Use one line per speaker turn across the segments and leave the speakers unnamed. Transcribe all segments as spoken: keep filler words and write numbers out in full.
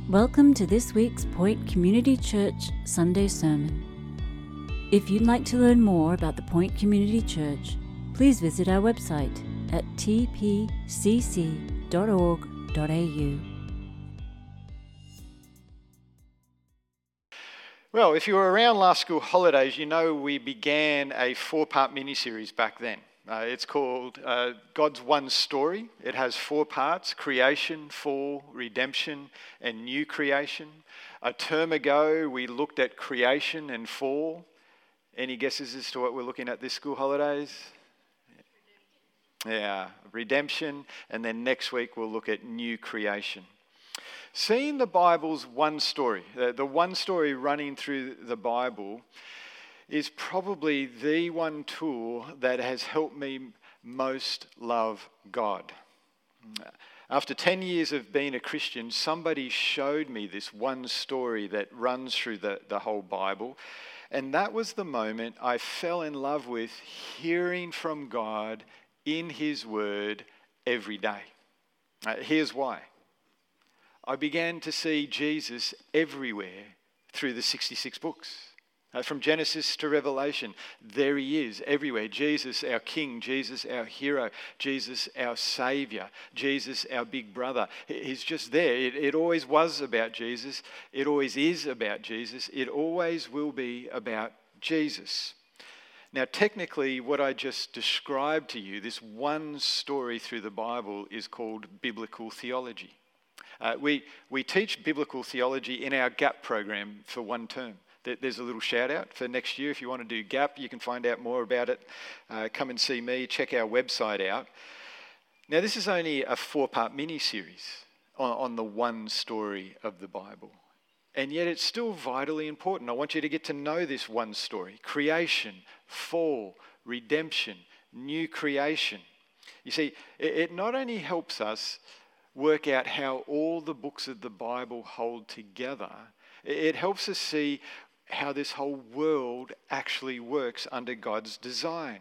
Welcome to this week's Point Community Church Sunday Sermon. If you'd like to learn more about the Point Community Church, please visit our website at t p c c dot org dot a u.
Well, if you were around last school holidays, you know we began a four-part mini-series back then. Uh, it's called uh, God's One Story. It has four parts: creation, fall, redemption, and new creation. A term ago, we looked at creation and fall. Any guesses as to what we're looking at this school holidays? Yeah, redemption. And then next week, we'll look at new creation. Seeing the Bible's one story, the one story running through the Bible, is probably the one tool that has helped me most love God. After ten years of being a Christian, somebody showed me this one story that runs through the, the whole Bible. And that was the moment I fell in love with hearing from God in His Word every day. Uh, here's why. I began to see Jesus everywhere through the sixty-six books. Uh, from Genesis to Revelation, there He is everywhere. Jesus, our King. Jesus, our hero. Jesus, our Saviour. Jesus, our big brother. He's just there. It, it always was about Jesus. It always is about Jesus. It always will be about Jesus. Now, technically, what I just described to you, this one story through the Bible, is called biblical theology. Uh, we, we teach biblical theology in our GAP program for one term. There's a little shout out for next year. If you want to do GAP, you can find out more about it. Uh, come and see me, check our website out. Now, this is only a four-part mini-series on, on the one story of the Bible. And yet it's still vitally important. I want you to get to know this one story: creation, fall, redemption, new creation. You see, it, it not only helps us work out how all the books of the Bible hold together, it helps us see how this whole world actually works under God's design.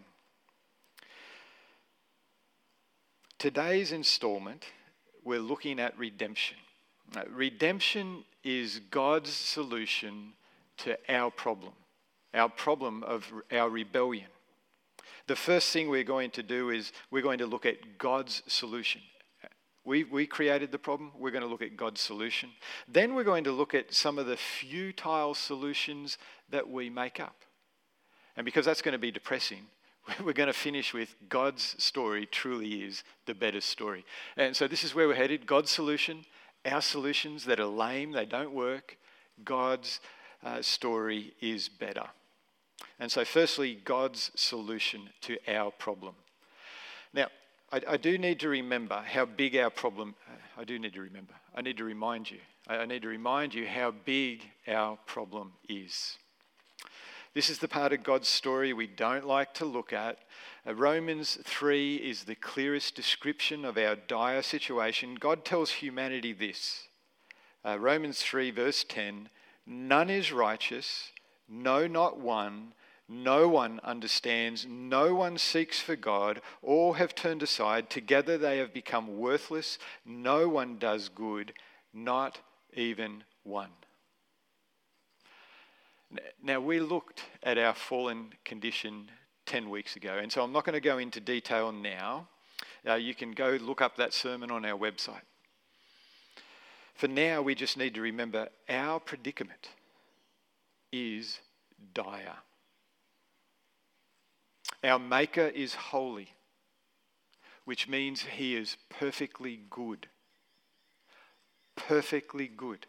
Today's installment, we're looking at redemption. Uh, redemption is God's solution to our problem, our problem of our rebellion. The first thing we're going to do is we're going to look at God's solution. We, we created the problem. We're going to look at God's solution. Then we're going to look at some of the futile solutions that we make up. And because that's going to be depressing, we're going to finish with God's story truly is the better story. And so this is where we're headed: God's solution, our solutions that are lame, they don't work. God's uh, story is better. And so firstly, God's solution to our problem. Now, I, I do need to remember how big our problem, I do need to remember, I need to remind you, I, I need to remind you how big our problem is. This is the part of God's story we don't like to look at. Uh, Romans three is the clearest description of our dire situation. God tells humanity this. Uh, Romans three verse ten, none is righteous, no, not one. No one understands, no one seeks for God, all have turned aside, together they have become worthless, no one does good, not even one. Now, we looked at our fallen condition ten weeks ago, and so I'm not going to go into detail now. Uh, you can go look up that sermon on our website. For now, we just need to remember our predicament is dire. Our Maker is holy, which means He is perfectly good. Perfectly good.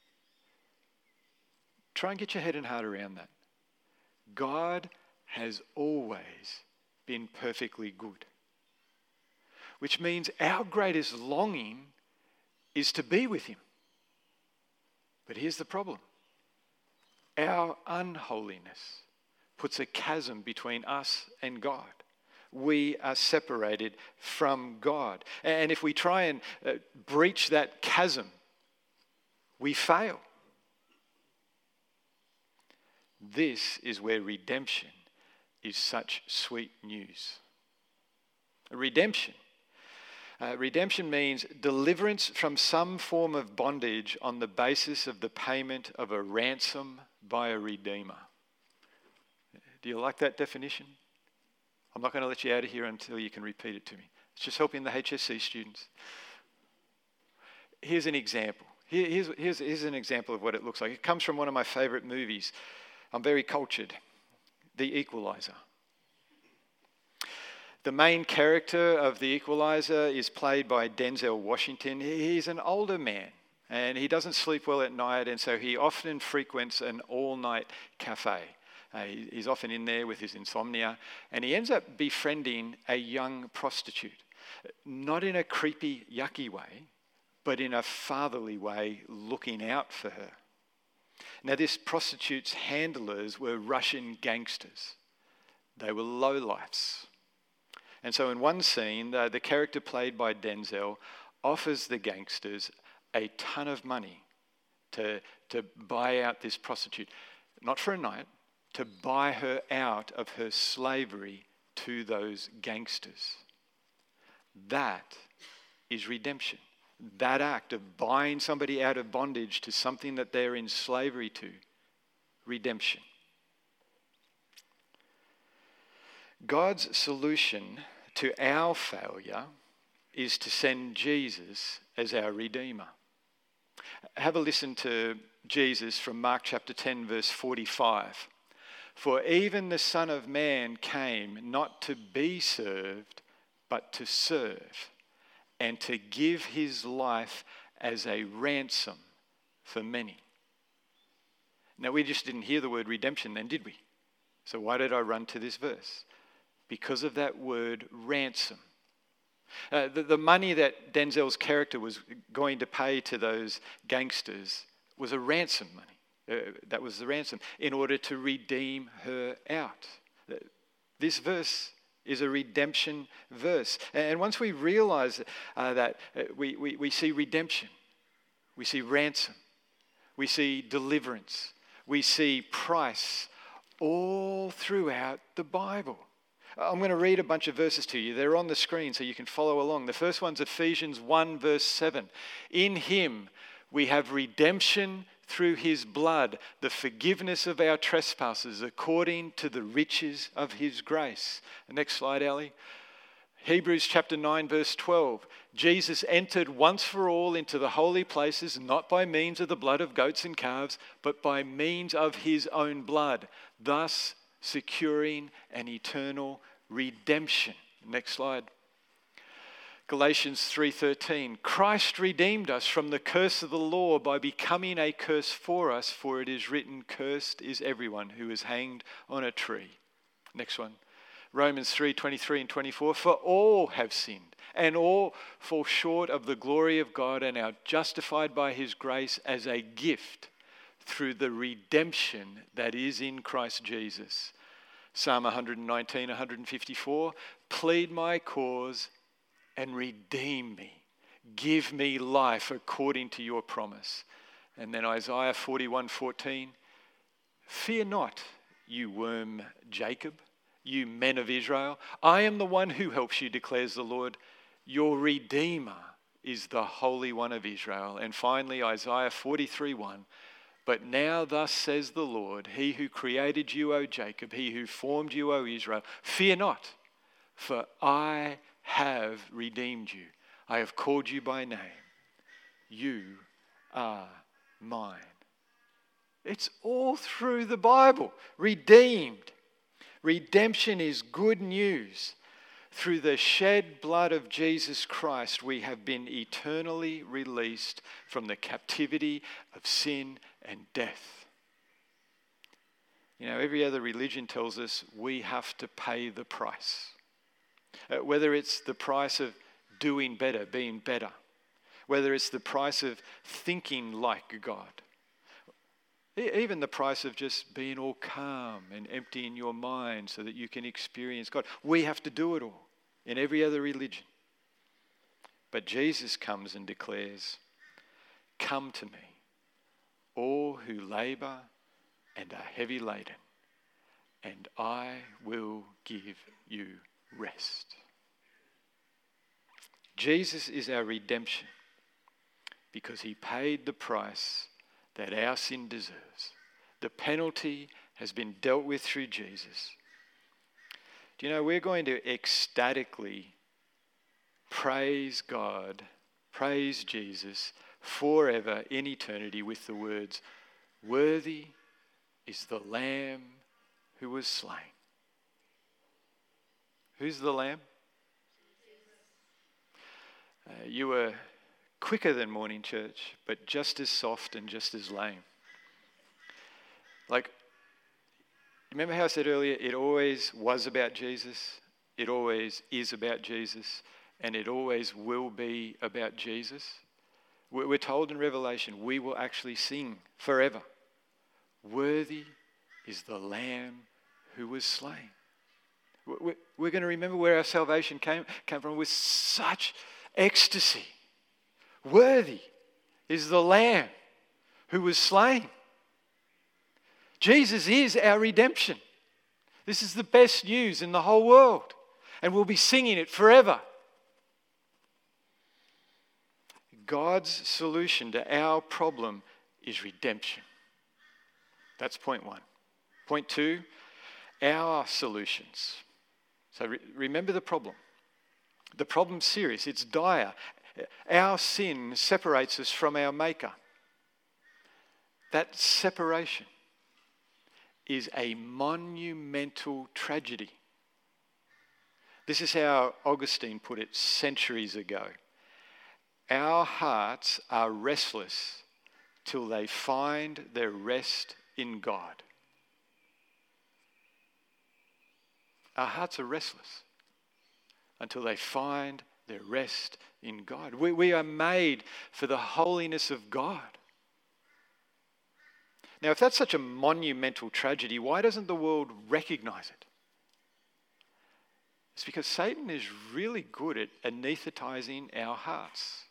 Try and get your head and heart around that. God has always been perfectly good, which means our greatest longing is to be with Him. But here's the problem. Our unholiness puts a chasm between us and God. We are separated from God. And if we try and uh, breach that chasm, we fail. This is where redemption is such sweet news. Redemption Uh, redemption means deliverance from some form of bondage on the basis of the payment of a ransom by a redeemer. Do you like that definition? I'm not going to let you out of here until you can repeat it to me. It's just helping the H S C students. Here's an example. Here, here's, here's, here's an example of what it looks like. It comes from one of my favourite movies. I'm very cultured. The Equalizer. The main character of The Equalizer is played by Denzel Washington. He's an older man and he doesn't sleep well at night, and so he often frequents an all-night cafe. Uh, he, he's often in there with his insomnia, and he ends up befriending a young prostitute. Not in a creepy, yucky way, but in a fatherly way, looking out for her. Now, this prostitute's handlers were Russian gangsters. They were lowlifes. And so in one scene, uh, the character played by Denzel offers the gangsters a ton of money to, to buy out this prostitute. Not for a night, to buy her out of her slavery to those gangsters. That is redemption. That act of buying somebody out of bondage to something that they're in slavery to. Redemption. God's solution to our failure is to send Jesus as our Redeemer. Have a listen to Jesus from Mark chapter ten, verse forty-five. For even the Son of Man came not to be served, but to serve, and to give his life as a ransom for many. Now, we just didn't hear the word redemption then, did we? So why did I run to this verse? Because of that word ransom. Uh, the, the money that Denzel's character was going to pay to those gangsters was a ransom money. Uh, that was the ransom in order to redeem her out. Uh, this verse is a redemption verse. And once we realize uh, that, uh, we, we, we see redemption, we see ransom, we see deliverance, we see price all throughout the Bible. I'm going to read a bunch of verses to you. They're on the screen so you can follow along. The first one's Ephesians one, verse seven. In him we have redemption through his blood, the forgiveness of our trespasses according to the riches of his grace. The next slide, Ali. Hebrews chapter nine, verse twelve. Jesus entered once for all into the holy places, not by means of the blood of goats and calves, but by means of his own blood, thus securing an eternal redemption. Next slide. Galatians three thirteen. Christ redeemed us from the curse of the law by becoming a curse for us, for it is written, cursed is everyone who is hanged on a tree. Next one. Romans three twenty-three and twenty-four. For all have sinned and all fall short of the glory of God and are justified by his grace as a gift through the redemption that is in Christ Jesus. Psalm one nineteen, one fifty-four, plead my cause and redeem me. Give me life according to your promise. And then Isaiah forty-one fourteen, fear not, you worm Jacob, you men of Israel. I am the one who helps you, declares the Lord. Your Redeemer is the Holy One of Israel. And finally, Isaiah forty-three one, but now thus says the Lord, he who created you, O Jacob, he who formed you, O Israel, fear not, for I have redeemed you. I have called you by name. You are mine. It's all through the Bible. Redeemed. Redemption is good news. Through the shed blood of Jesus Christ, we have been eternally released from the captivity of sin and death. You know, every other religion tells us we have to pay the price. Uh, whether it's the price of doing better, being better, whether it's the price of thinking like God, e- even the price of just being all calm and empty in your mind so that you can experience God. We have to do it all in every other religion. But Jesus comes and declares, come to me, all who labor and are heavy laden, and I will give you rest. Jesus is our redemption because he paid the price that our sin deserves. The penalty has been dealt with through Jesus. Do you know, we're going to ecstatically praise God, praise Jesus forever in eternity with the words, "Worthy is the Lamb who was slain." Who's the Lamb? Uh, you were quicker than morning church, but just as soft and just as lame. Like, remember how I said earlier, it always was about Jesus, it always is about Jesus, and it always will be about Jesus? We're told in Revelation, we will actually sing forever, "Worthy is the Lamb who was slain." We're going to remember where our salvation came, came from with such ecstasy. Worthy is the Lamb who was slain. Jesus is our redemption. This is the best news in the whole world, and we'll be singing it forever. God's solution to our problem is redemption. That's point one. Point two, our solutions. So re- remember the problem. The problem's serious. It's dire. Our sin separates us from our Maker. That separation is a monumental tragedy. This is how Augustine put it centuries ago. Our hearts are restless till they find their rest in God. Our hearts are restless until they find their rest in God. We, we are made for the holiness of God. Now, if that's such a monumental tragedy, why doesn't the world recognize it? It's because Satan is really good at anesthetizing our hearts.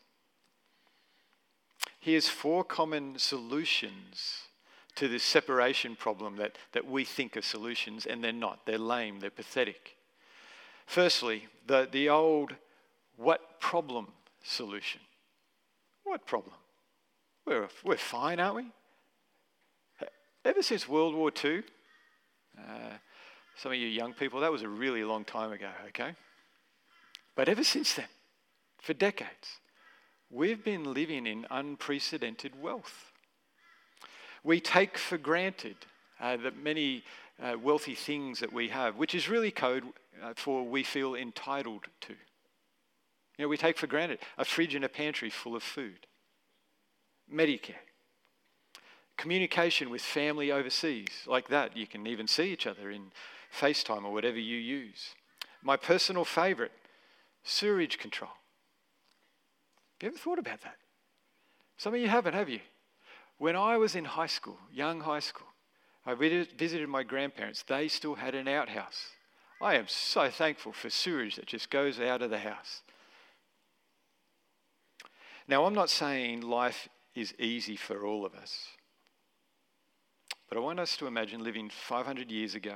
He has four common solutions to this separation problem that, that we think are solutions, and they're not. They're lame, they're pathetic. Firstly, the, the old what problem solution. What problem? We're, we're fine, aren't we? Ever since World War Two, uh, some of you young people, that was a really long time ago, okay? But ever since then, for decades, we've been living in unprecedented wealth. We take for granted uh, that many uh, wealthy things that we have, which is really code uh, for we feel entitled to. You know, we take for granted a fridge and a pantry full of food, Medicare, communication with family overseas, like that. You can even see each other in FaceTime or whatever you use. My personal favourite, sewerage control. Have you ever thought about that? Some of you haven't, have you? When I was in high school, young high school, I visited my grandparents. They still had an outhouse. I am so thankful for sewage that just goes out of the house. Now, I'm not saying life is easy for all of us, but I want us to imagine living five hundred years ago.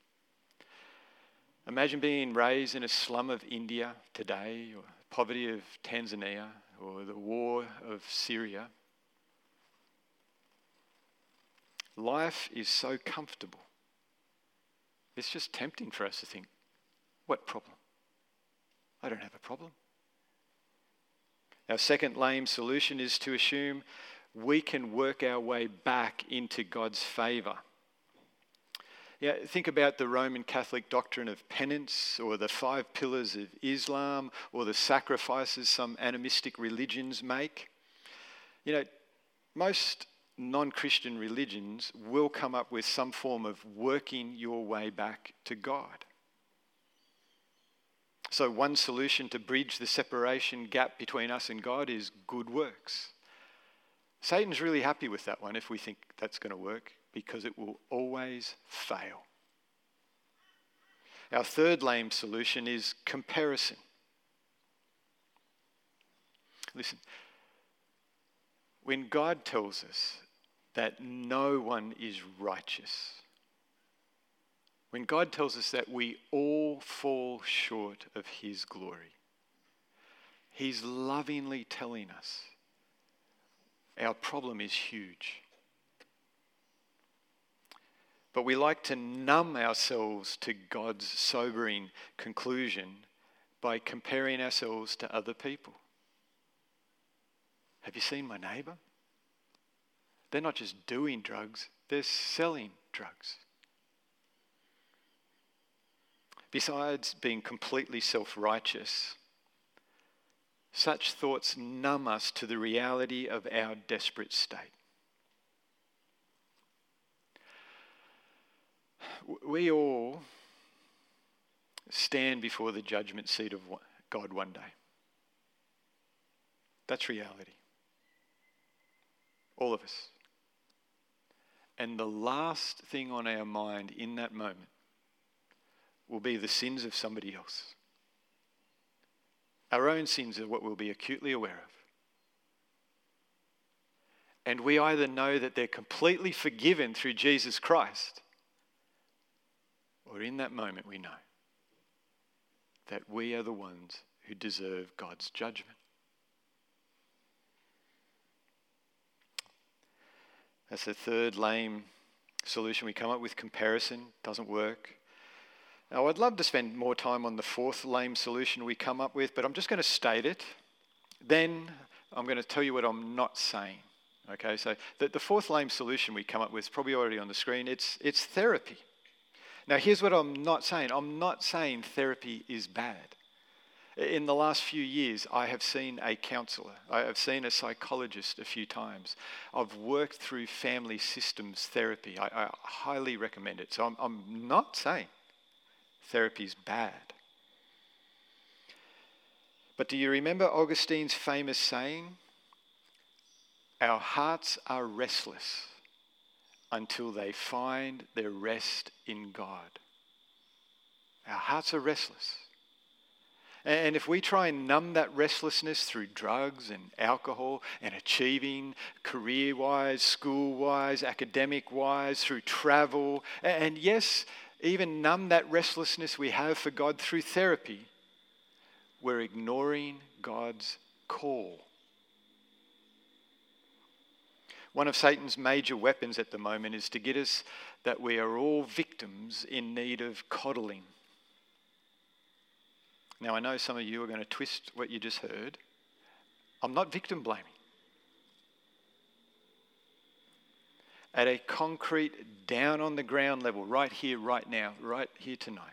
Imagine being raised in a slum of India today, or poverty of Tanzania, or the war of Syria. Life is so comfortable. It's just tempting for us to think, what problem? I don't have a problem. Our second lame solution is to assume we can work our way back into God's favour. Yeah, think about the Roman Catholic doctrine of penance, or the five pillars of Islam, or the sacrifices some animistic religions make. You know, most non-Christian religions will come up with some form of working your way back to God. So one solution to bridge the separation gap between us and God is good works. Satan's really happy with that one if we think that's going to work, because it will always fail. Our third lame solution is comparison. Listen, when God tells us that no one is righteous, when God tells us that we all fall short of his glory, He's lovingly telling us our problem is huge. But we like to numb ourselves to God's sobering conclusion by comparing ourselves to other people. Have you seen my neighbour? They're not just doing drugs, they're selling drugs. Besides being completely self-righteous, such thoughts numb us to the reality of our desperate state. We all stand before the judgment seat of God one day. That's reality. All of us. And the last thing on our mind in that moment will be the sins of somebody else. Our own sins are what we'll be acutely aware of. And we either know that they're completely forgiven through Jesus Christ, or in that moment we know that we are the ones who deserve God's judgment. That's the third lame solution we come up with. Comparison doesn't work. Now, I'd love to spend more time on the fourth lame solution we come up with, but I'm just going to state it. Then I'm going to tell you what I'm not saying. Okay, so the, the fourth lame solution we come up with is probably already on the screen. It's, it's therapy. Now, here's what I'm not saying. I'm not saying therapy is bad. In the last few years, I have seen a counsellor. I have seen a psychologist a few times. I've worked through family systems therapy. I, I highly recommend it. So I'm, I'm not saying therapy is bad. But do you remember Augustine's famous saying? Our hearts are restless until they find their rest in God. Our hearts are restless. And if we try and numb that restlessness through drugs and alcohol and achieving career-wise, school-wise, academic-wise, through travel, and yes, even numb that restlessness we have for God through therapy, we're ignoring God's call. One of Satan's major weapons at the moment is to get us that we are all victims in need of coddling. Now, I know some of you are going to twist what you just heard. I'm not victim blaming. At a concrete, down on the ground level, right here, right now, right here tonight,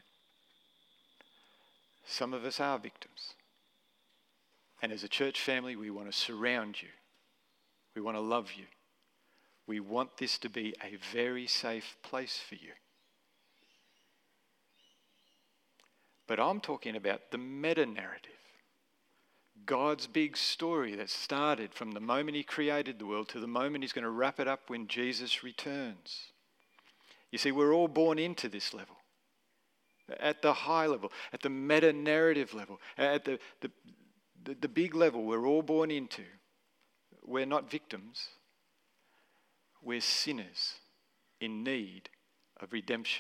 some of us are victims. And as a church family, we want to surround you. We want to love you. We want this to be a very safe place for you. But I'm talking about the meta-narrative. God's big story that started from the moment he created the world to the moment he's going to wrap it up when Jesus returns. You see, we're all born into this level. At the high level, at the meta-narrative level, at the, the, the, the big level we're all born into. We're not victims. We're sinners in need of redemption.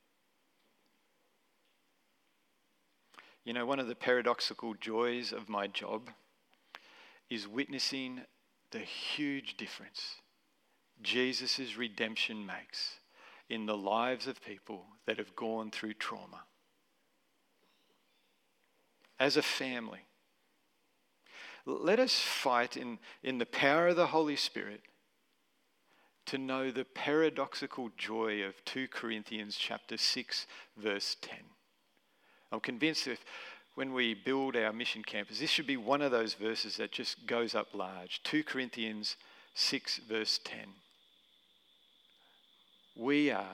You know, one of the paradoxical joys of my job is witnessing the huge difference Jesus' redemption makes in the lives of people that have gone through trauma. As a family, let us fight in, in the power of the Holy Spirit to know the paradoxical joy of two Corinthians chapter six, verse ten. I'm convinced that when we build our mission campus, this should be one of those verses that just goes up large. two Corinthians six, verse ten. We are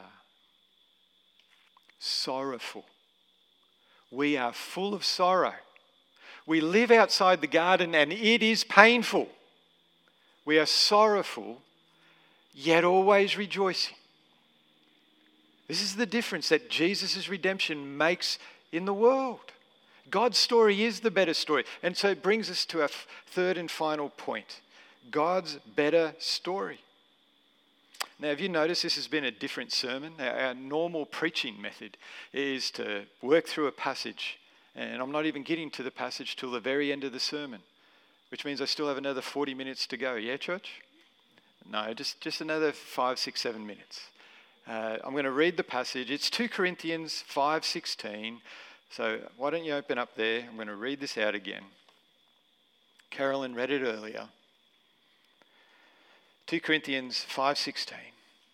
sorrowful. We are full of sorrow. We live outside the garden and it is painful. We are sorrowful, yet always rejoicing. This is the difference that Jesus' redemption makes in the world. God's story is the better story. And so it brings us to our third and final point. God's better story. Now, have you noticed this has been a different sermon? Our, our normal preaching method is to work through a passage And I'm not even getting to the passage till the very end of the sermon, which means I still have another forty minutes to go. Yeah, church? No, just, just another five, six, seven minutes. Uh, I'm going to read the passage. It's two Corinthians five sixteen. So why don't you open up there? I'm going to read this out again. Carolyn read it earlier. two Corinthians five sixteen.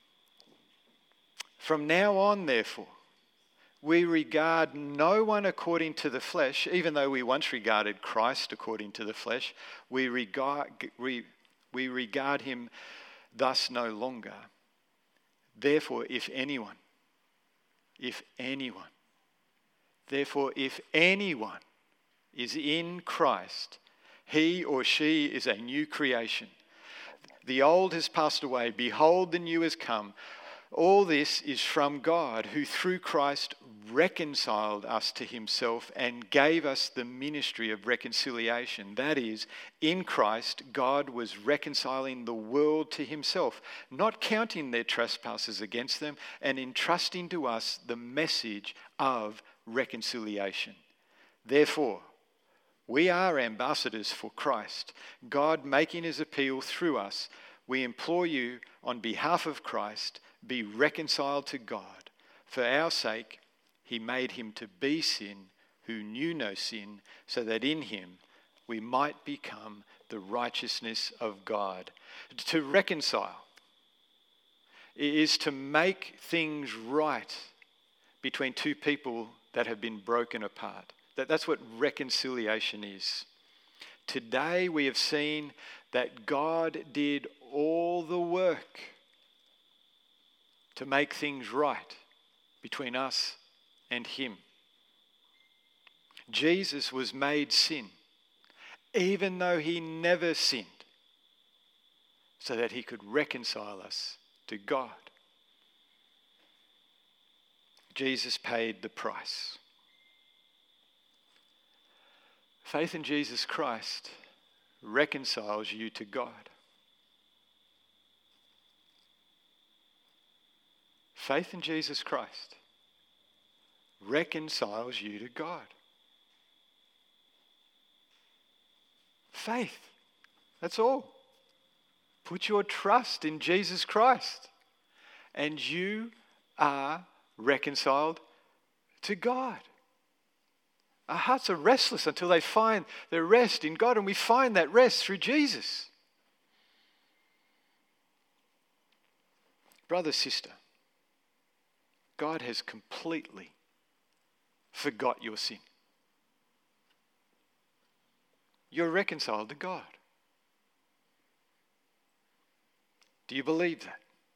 From now on, therefore, we regard no one according to the flesh, even though we once regarded Christ according to the flesh. We regard, we, we regard him thus no longer. Therefore, if anyone, if anyone, therefore, if anyone is in Christ, he or she is a new creation. The old has passed away. Behold, the new has come. All this is from God, who through Christ reconciled us to himself and gave us the ministry of reconciliation. That is, in Christ, God was reconciling the world to himself, not counting their trespasses against them, and entrusting to us the message of reconciliation. Therefore, we are ambassadors for Christ, God making his appeal through us. We implore you on behalf of Christ, be reconciled to God. For our sake, he made him to be sin who knew no sin, so that in him we might become the righteousness of God. To reconcile is to make things right between two people that have been broken apart. That, that's what reconciliation is. Today we have seen that God did all the work to make things right between us and him. Jesus was made sin, even though he never sinned, so that he could reconcile us to God. Jesus paid the price. Faith in Jesus Christ reconciles you to God. Faith in Jesus Christ reconciles you to God. Faith. That's all. Put your trust in Jesus Christ, and you are reconciled to God. Our hearts are restless until they find their rest in God, and we find that rest through Jesus. Brother, sister, God has completely forgot your sin. You're reconciled to God. Do you believe that?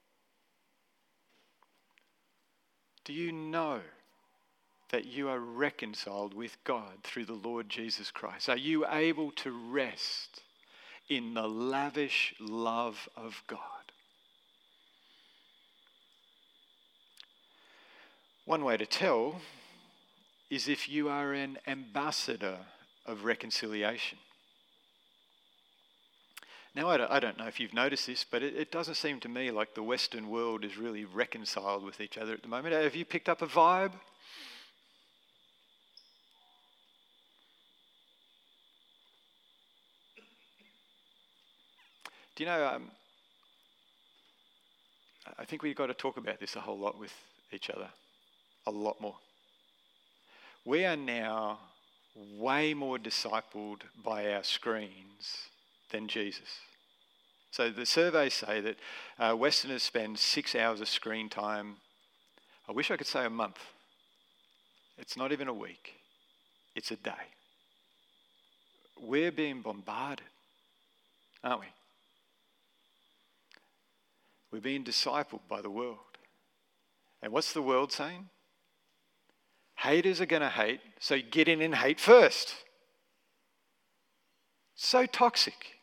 Do you know that you are reconciled with God through the Lord Jesus Christ? Are you able to rest in the lavish love of God? One way to tell is if you are an ambassador of reconciliation. Now, I don't, I don't know if you've noticed this, but it, it doesn't seem to me like the Western world is really reconciled with each other at the moment. Have you picked up a vibe? Do you know, um, I think we've got to talk about this a whole lot with each other. A lot more. We are now way more discipled by our screens than Jesus. So the surveys say that uh, Westerners spend six hours of screen time. I wish I could say a month. It's not even a week. It's a day. We're being bombarded, aren't we? We're being discipled by the world. And what's the world saying? Haters are going to hate, so get in and hate first. So toxic.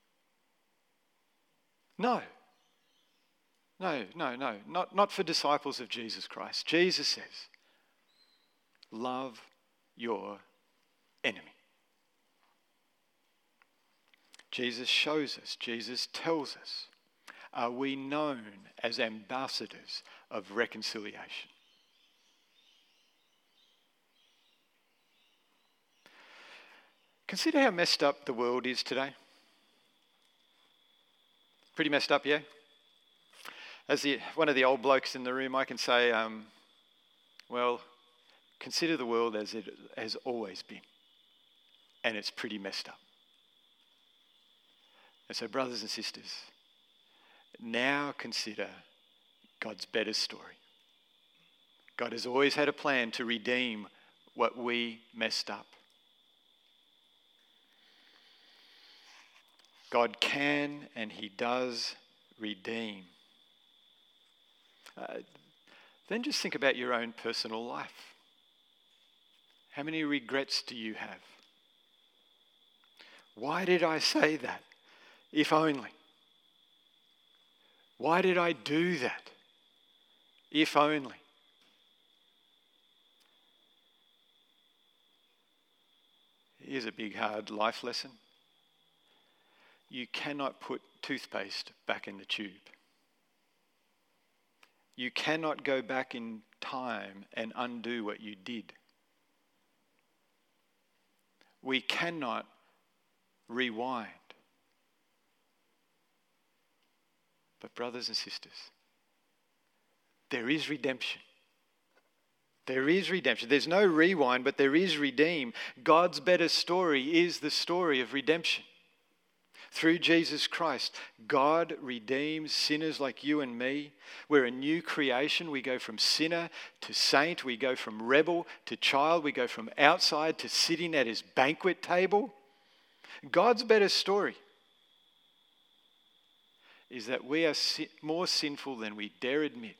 No. No, no, no. Not, not for disciples of Jesus Christ. Jesus says, love your enemy. Jesus shows us, Jesus tells us, are we known as ambassadors of reconciliation? Consider how messed up the world is today. Pretty messed up, yeah? As the, one of the old blokes in the room, I can say, um, well, consider the world as it has always been. And it's pretty messed up. And so, brothers and sisters, now consider God's better story. God has always had a plan to redeem what we messed up. God can and he does redeem. Uh, then just think about your own personal life. How many regrets do you have? Why did I say that? If only. Why did I do that? If only. Here's a big hard life lesson. You cannot put toothpaste back in the tube. You cannot go back in time and undo what you did. We cannot rewind. But brothers and sisters, there is redemption. There is redemption. There's no rewind, but there is redeem. God's better story is the story of redemption. Through Jesus Christ, God redeems sinners like you and me. We're a new creation. We go from sinner to saint. We go from rebel to child. We go from outside to sitting at his banquet table. God's better story is that we are si- more sinful than we dare admit.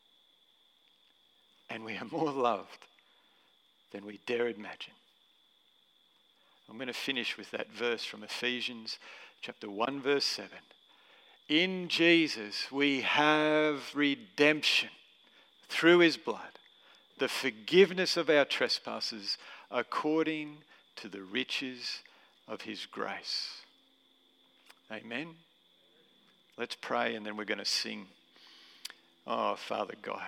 And we are more loved than we dare imagine. I'm going to finish with that verse from Ephesians chapter one, verse seven. In Jesus we have redemption through his blood, the forgiveness of our trespasses according to the riches of his grace. Amen. Let's pray and then we're going to sing. Oh, Father God,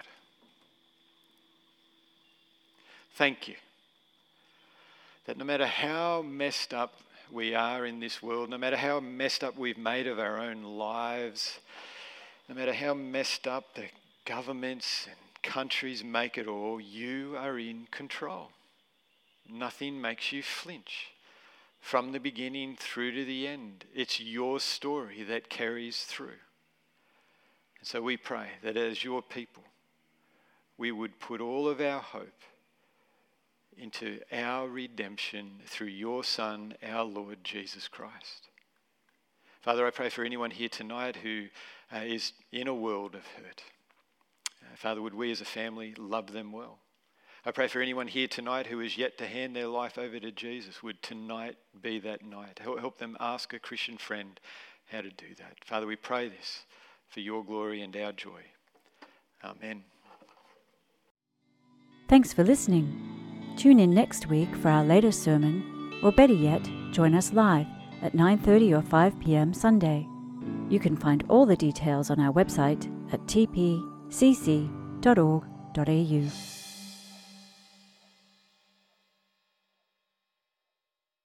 thank you that no matter how messed up we are in this world, no matter how messed up we've made of our own lives, no matter how messed up the governments and countries make it all, you are in control. Nothing makes you flinch. From the beginning through to the end, it's your story that carries through. And so we pray that as your people, we would put all of our hope into our redemption through your Son, our Lord Jesus Christ. Father, I pray for anyone here tonight who uh, is in a world of hurt. Uh, Father, would we as a family love them well? I pray for anyone here tonight who is yet to hand their life over to Jesus. Would tonight be that night? Help, help them ask a Christian friend how to do that. Father, we pray this for your glory and our joy. Amen.
Thanks for listening. Tune in next week for our latest sermon, or better yet, join us live at nine thirty or five p.m. Sunday. You can find all the details on our website at t p c c dot org dot a u.